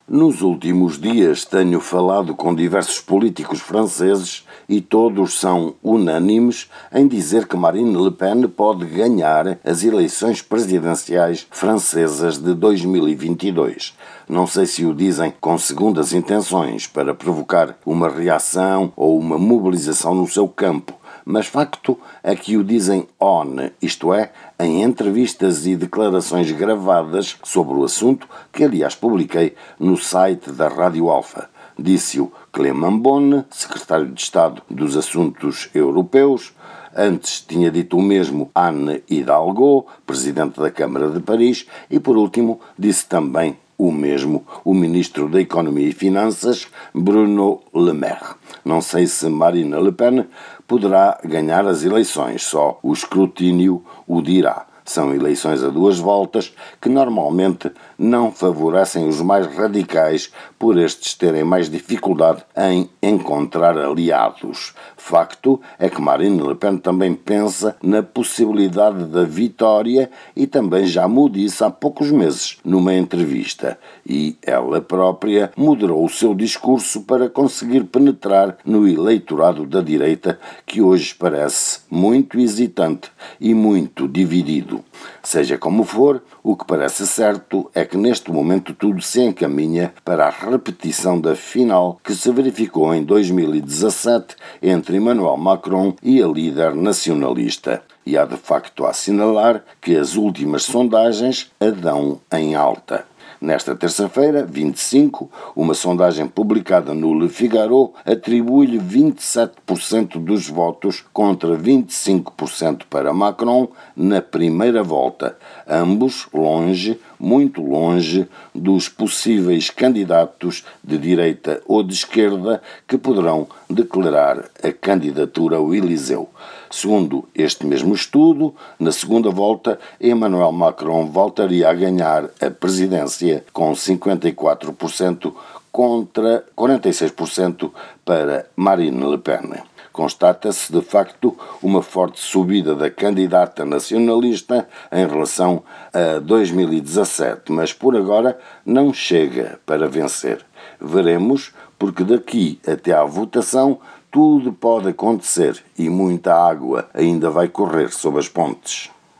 Nos últimos dias tenho falado com diversos políticos franceses e todos são unânimes em dizer que Marine Le Pen pode ganhar as eleições presidenciais francesas de 2022. Não sei se o dizem com segundas intenções para provocar uma reação ou uma mobilização no seu campo, mas facto é que o dizem isto é, em entrevistas e declarações gravadas sobre o assunto, que aliás publiquei no site da Rádio Alfa. Disse-o Clément Beaune, secretário de Estado dos Assuntos Europeus. Antes tinha dito o mesmo Anne Hidalgo, presidente da Câmara de Paris, e por último disse também o mesmo o ministro da Economia e Finanças, Bruno Le Maire. Não sei se Marine Le Pen poderá ganhar as eleições, só o escrutínio o dirá. São eleições a duas voltas que normalmente não favorecem os mais radicais por estes terem mais dificuldade em encontrar aliados. Facto é que Marine Le Pen também pensa na possibilidade da vitória e também já me disse há poucos meses numa entrevista. E ela própria moderou o seu discurso para conseguir penetrar no eleitorado da direita que hoje parece muito hesitante e muito dividido. Seja como for, o que parece certo é que neste momento tudo se encaminha para a repetição da final que se verificou em 2017 entre Emmanuel Macron e a líder nacionalista. E há de facto a assinalar que as últimas sondagens a dão em alta. Nesta terça-feira, 25, uma sondagem publicada no Le Figaro atribui-lhe 27% dos votos contra 25% para Macron na primeira volta, ambos longe, muito longe, dos possíveis candidatos de direita ou de esquerda que poderão declarar a candidatura ao Eliseu. Segundo este mesmo estudo, na segunda volta, Emmanuel Macron voltaria a ganhar a presidência com 54% contra 46% para Marine Le Pen. Constata-se, de facto, uma forte subida da candidata nacionalista em relação a 2017, mas por agora não chega para vencer. Veremos, porque daqui até à votação tudo pode acontecer e muita água ainda vai correr sob as pontes.